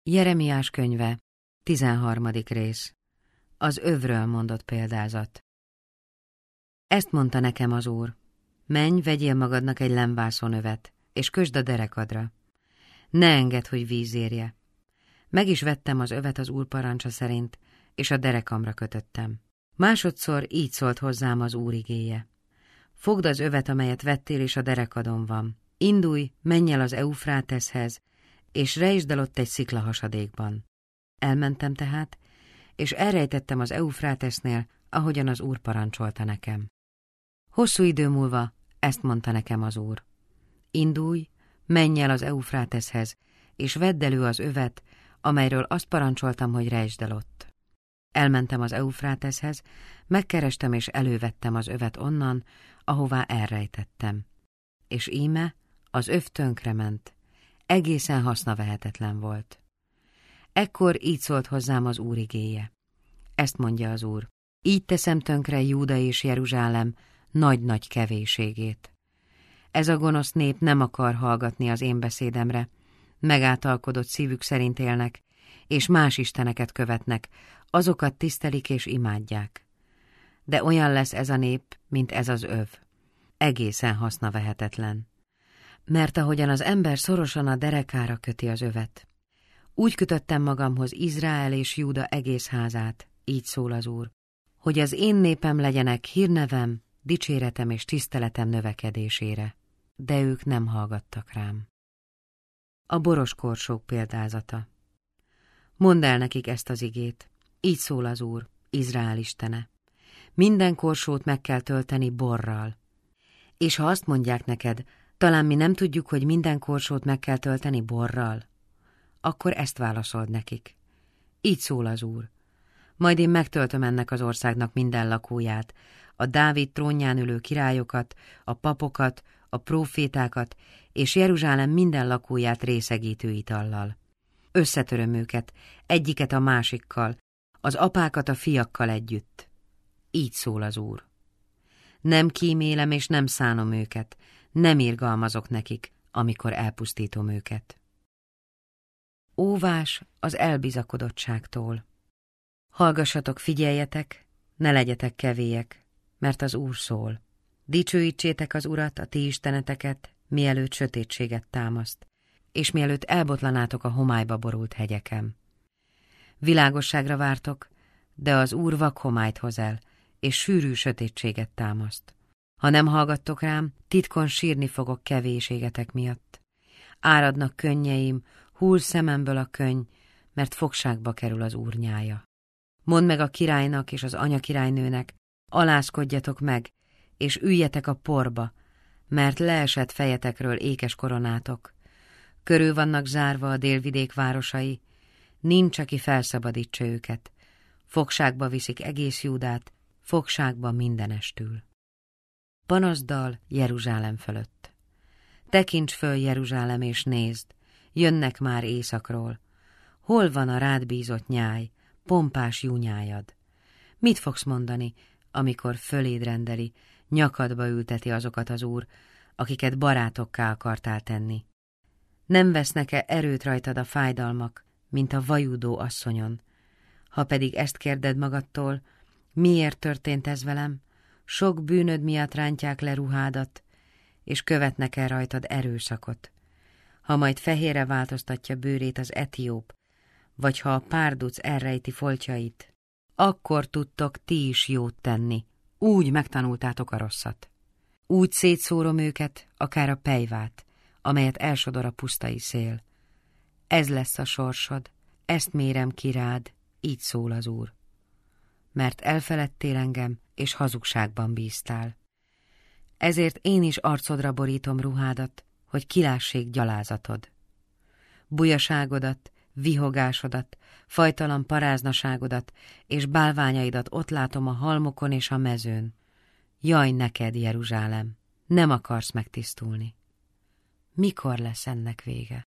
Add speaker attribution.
Speaker 1: Jeremiás könyve, 13. rész. Az övről mondott példázat. Ezt mondta nekem az Úr: menj, vegyél magadnak egy lemvászonövet, és kösd a derekadra. Ne engedd, hogy víz érje. Meg is vettem az övet az Úr parancsa szerint, és a derekamra kötöttem. Másodszor így szólt hozzám az Úr igéje: fogd az övet, amelyet vettél, és a derekadon van. Indulj, menj el az Eufráteszhez, és rejtsd el ott egy sziklahasadékban. Elmentem tehát, és elrejtettem az Eufrátesznél, ahogyan az Úr parancsolta nekem. Hosszú idő múlva ezt mondta nekem az Úr: indulj, menj el az Eufráteszhez, és vedd elő az övet, amelyről azt parancsoltam, hogy rejtsd el ott. Elmentem az Eufráteszhez, megkerestem és elővettem az övet onnan, ahová elrejtettem. És íme, az öv tönkrement, egészen hasznavehetetlen volt. Ekkor így szólt hozzám az Úr igéje. Ezt mondja az Úr: így teszem tönkre Júda és Jeruzsálem nagy-nagy kevésségét. Ez a gonosz nép nem akar hallgatni az én beszédemre, megátalkodott szívük szerint élnek, és más isteneket követnek, azokat tisztelik és imádják. De olyan lesz ez a nép, mint ez az öv, egészen hasznavehetetlen. Mert ahogyan az ember szorosan a derekára köti az övet, úgy kötöttem magamhoz Izrael és Júda egész házát, így szól az Úr, hogy az én népem legyenek hírnevem, dicséretem és tiszteletem növekedésére, de ők nem hallgattak rám. A boros korsók példázata. Mondd el nekik ezt az igét, így szól az Úr, Izrael istene: minden korsót meg kell tölteni borral. És ha azt mondják neked: talán mi nem tudjuk, hogy minden korsót meg kell tölteni borral, akkor ezt válaszold nekik: így szól az Úr, majd én megtöltöm ennek az országnak minden lakóját, a Dávid trónján ülő királyokat, a papokat, a prófétákat, és Jeruzsálem minden lakóját részegítő itallal. Összetöröm őket, egyiket a másikkal, az apákat a fiakkal együtt. Így szól az Úr. Nem kímélem és nem szánom őket, nem irgalmazok nekik, amikor elpusztítom őket. Óvás az elbizakodottságtól. Hallgassatok, figyeljetek, ne legyetek kevélyek, mert az Úr szól. Dicsőítsétek az Urat, a ti isteneteket, mielőtt sötétséget támaszt, és mielőtt elbotlanátok a homályba borult hegyeken. Világosságra vártok, de az Úr vak homályt hoz el, és sűrű sötétséget támaszt. Ha nem hallgattok rám, titkon sírni fogok kevéségetek miatt. Áradnak könnyeim, hull szememből a könny, mert fogságba kerül az Úr nyája. Mondd meg a királynak és az anyakirálynőnek: alázkodjatok meg, és üljetek a porba, mert leesett fejetekről ékes koronátok. Körül vannak zárva a délvidék városai, nincs, aki felszabadítsa őket. Fogságba viszik egész Júdát, fogságba mindenestül. Panaszdal Jeruzsálem fölött. Tekints föl, Jeruzsálem, és nézd, jönnek már északról. Hol van a rád bízott nyáj, pompás júnyájad? Mit fogsz mondani, amikor föléd rendeli, nyakadba ülteti azokat az Úr, akiket barátokká akartál tenni? Nem vesznek-e erőt rajtad a fájdalmak, mint a vajúdó asszonyon? Ha pedig ezt kérded magadtól: miért történt ez velem? Sok bűnöd miatt rántják le ruhádat, és követnek el rajtad erőszakot. Ha majd fehérre változtatja bőrét az etióp, vagy ha a párduc elrejti foltjait, akkor tudtok ti is jót tenni, úgy megtanultátok a rosszat. Úgy szétszórom őket, akár a pejvát, amelyet elsodor a pusztai szél. Ez lesz a sorsod, ezt mérem ki rád, így szól az Úr. Mert elfeledtél engem, és hazugságban bíztál. Ezért én is arcodra borítom ruhádat, hogy kilássék gyalázatod. Bujaságodat, vihogásodat, fajtalan paráznaságodat és bálványaidat ott látom a halmokon és a mezőn. Jaj neked, Jeruzsálem, nem akarsz megtisztulni. Mikor lesz ennek vége?